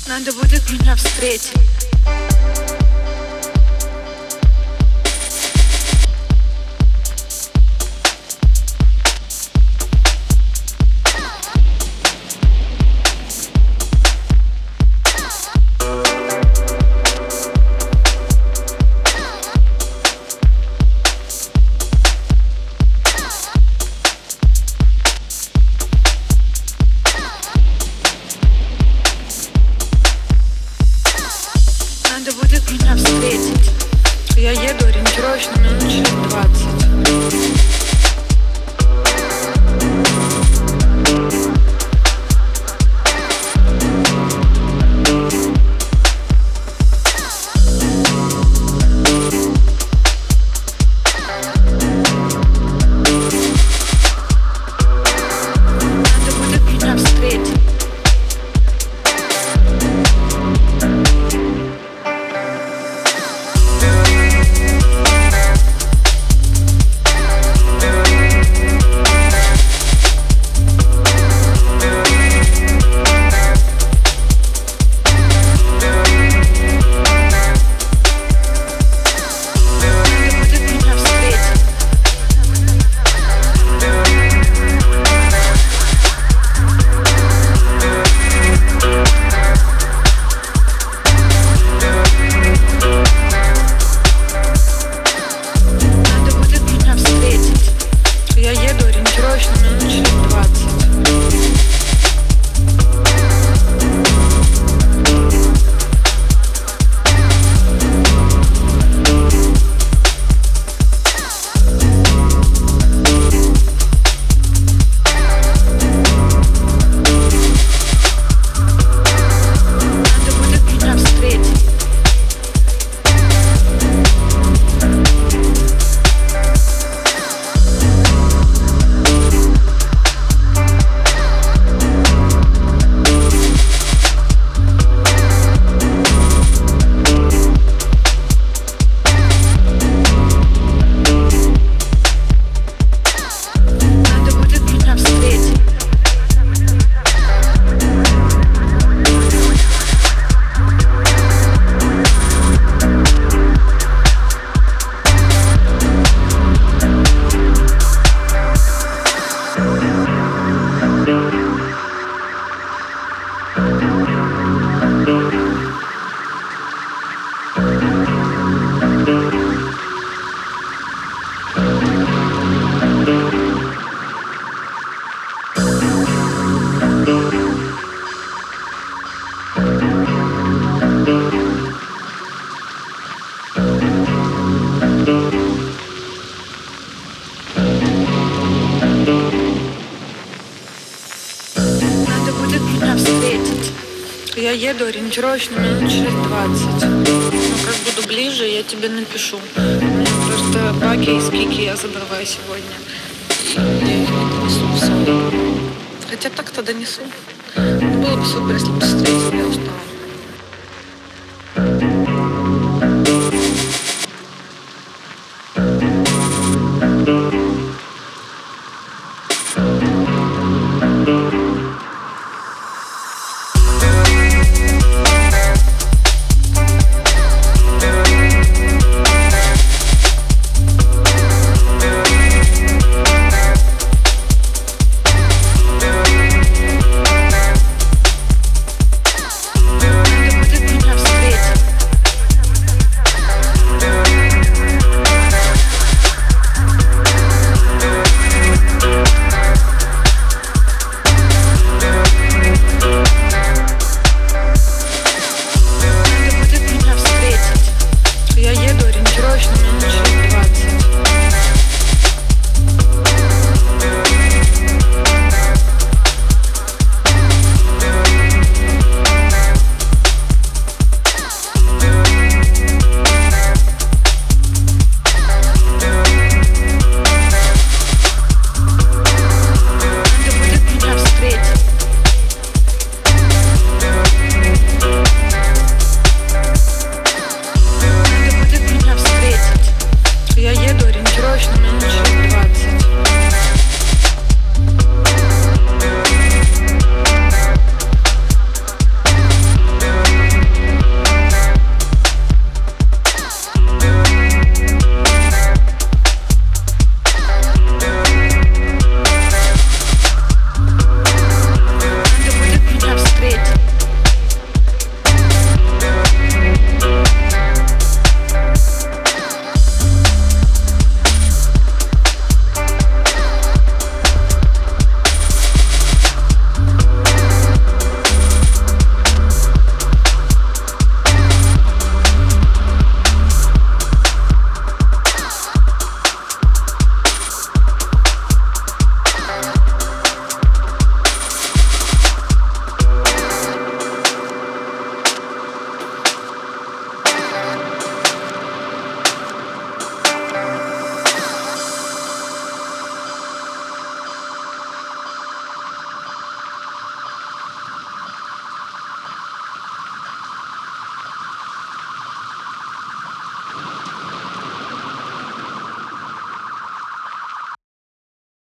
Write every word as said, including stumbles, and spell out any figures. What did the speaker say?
Надо будет меня встретить. Надо будет меня встретить. Я еду ориентировочно минут через двадцать. Надо будет меня встретить. Я еду ориентировочно минут через двадцать. Надо будет меня встретить. Я еду ориентировочно минут через двадцать. Ну, как буду ближе, я тебе напишу. У меня просто баги из Кики я забрала сегодня. И я их не донесу в сон. Хотя так-то донесу. Было бы супер, если бы встретил, я устала.